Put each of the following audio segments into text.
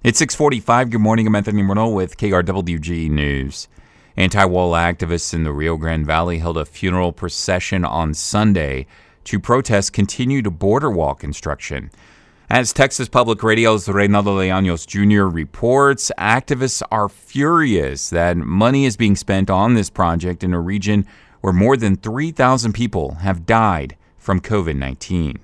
It's 6:45. Good morning. I'm Anthony Renault with KRWG News. Anti-wall activists in the Rio Grande Valley held a funeral procession on Sunday to protest continued border wall construction. As Texas Public Radio's Reynaldo Leaños Jr. reports, activists are furious that money is being spent on this project in a region where more than 3,000 people have died from COVID-19.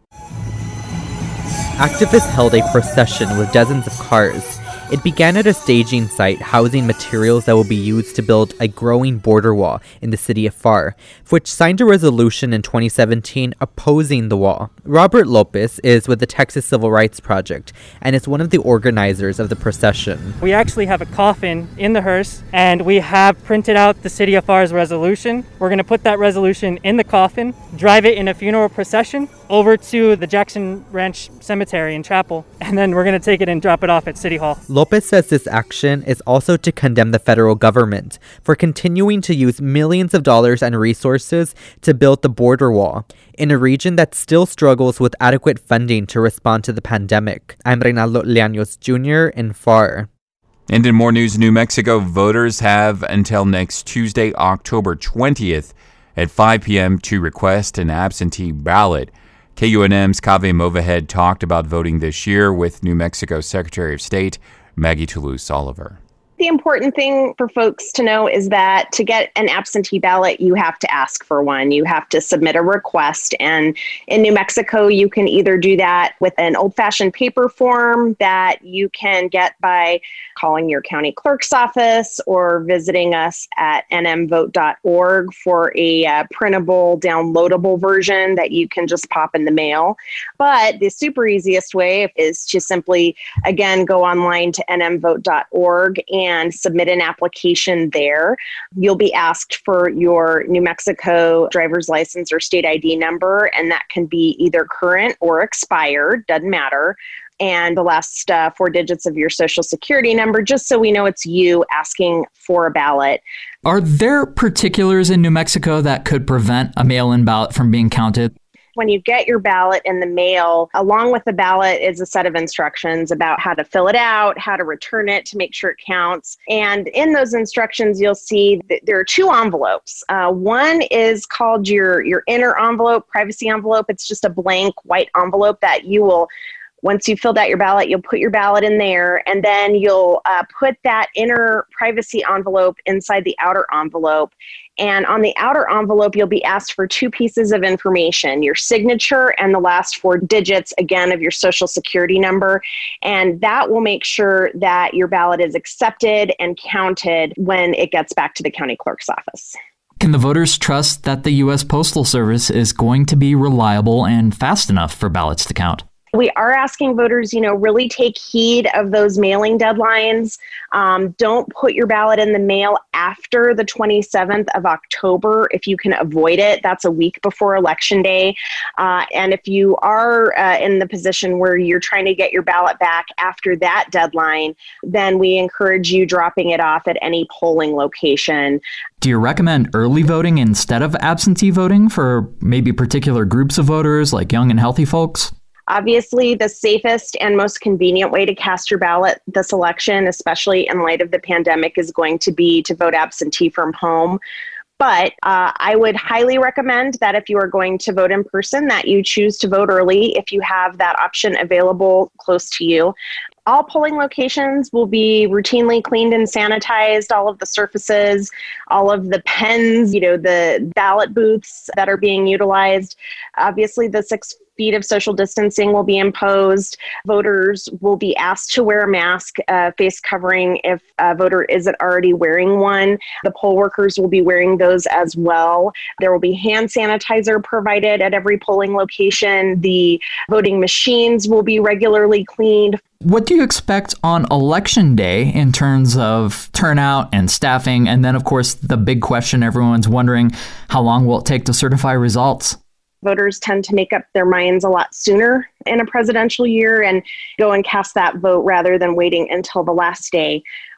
Activists held a procession with dozens of cars. It began at a staging site housing materials that will be used to build a growing border wall in the city of FAR, which signed a resolution in 2017 opposing the wall. Robert Lopez is with the Texas Civil Rights Project and is one of the organizers of the procession. We actually have a coffin in the hearse, and we have printed out the city of FAR's resolution. We're going to put that resolution in the coffin, drive it in a funeral procession over to the Jackson Ranch Cemetery and Chapel, and then we're going to take it and drop it off at City Hall. Lopez says this action is also to condemn the federal government for continuing to use millions of dollars and resources to build the border wall in a region that still struggles with adequate funding to respond to the pandemic. I'm Reynaldo Leaños Jr. in FAR. And in more news, New Mexico voters have until next Tuesday, October 20th at 5 p.m. to request an absentee ballot. KUNM's Kaveh Movahed talked about voting this year with New Mexico Secretary of State Maggie Toulouse-Oliver. The important thing for folks to know is that to get an absentee ballot, you have to ask for one. You have to submit a request. And in New Mexico, you can either do that with an old-fashioned paper form that you can get by calling your county clerk's office or visiting us at nmvote.org for a printable, downloadable version that you can just pop in the mail. But the super easiest way is to simply, again, go online to nmvote.org and submit an application there. You'll be asked for your New Mexico driver's license or state ID number, and that can be either current or expired, doesn't matter. And the last 4 digits of your social security number, just so we know it's you asking for a ballot. Are there particulars in New Mexico that could prevent a mail-in ballot from being counted? When you get your ballot in the mail, along with the ballot is a set of instructions about how to fill it out, how to return it to make sure it counts. And in those instructions, you'll see that there are 2 envelopes. One is called your inner envelope, privacy envelope. It's just a blank white envelope that you will, once you've filled out your ballot, you'll put your ballot in there, and then you'll put that inner privacy envelope inside the outer envelope. And on the outer envelope, you'll be asked for 2 pieces of information, your signature and the last 4 digits, again, of your social security number. And that will make sure that your ballot is accepted and counted when it gets back to the county clerk's office. Can the voters trust that the U.S. Postal Service is going to be reliable and fast enough for ballots to count? We are asking voters, really take heed of those mailing deadlines. Don't put your ballot in the mail after the 27th of October if you can avoid it. That's a week before Election Day. And if you are in the position where you're trying to get your ballot back after that deadline, then we encourage you dropping it off at any polling location. Do you recommend early voting instead of absentee voting for maybe particular groups of voters like young and healthy folks? Obviously, the safest and most convenient way to cast your ballot this election, especially in light of the pandemic, is going to be to vote absentee from home. But I would highly recommend that if you are going to vote in person, that you choose to vote early if you have that option available close to you. All polling locations will be routinely cleaned and sanitized, all of the surfaces, all of the pens, the ballot booths that are being utilized. Obviously, the 6 feet of social distancing will be imposed. Voters will be asked to wear a mask, face covering if a voter isn't already wearing one. The poll workers will be wearing those as well. There will be hand sanitizer provided at every polling location. The voting machines will be regularly cleaned. What do you expect on Election Day in terms of turnout and staffing? And then, of course, the big question everyone's wondering, how long will it take to certify results? Voters tend to make up their minds a lot sooner in a presidential year and go and cast that vote rather than waiting until the last day.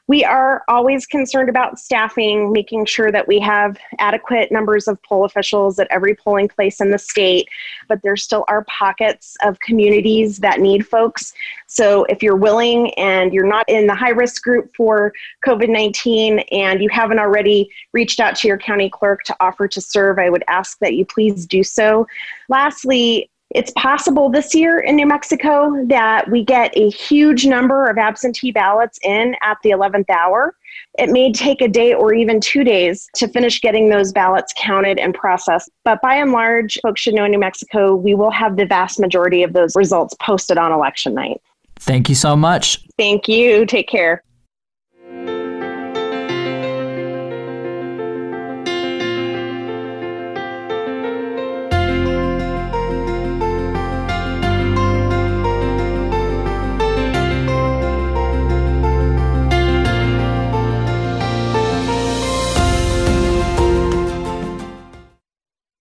We are always concerned about staffing, making sure that we have adequate numbers of poll officials at every polling place in the state, but there still are pockets of communities that need folks. So if you're willing and you're not in the high-risk group for COVID-19 and you haven't already reached out to your county clerk to offer to serve, I would ask that you please do so. Lastly, it's possible this year in New Mexico that we get a huge number of absentee ballots in at the 11th hour. It may take a day or even 2 days to finish getting those ballots counted and processed. But by and large, folks should know in New Mexico, we will have the vast majority of those results posted on election night. Thank you so much. Thank you. Take care.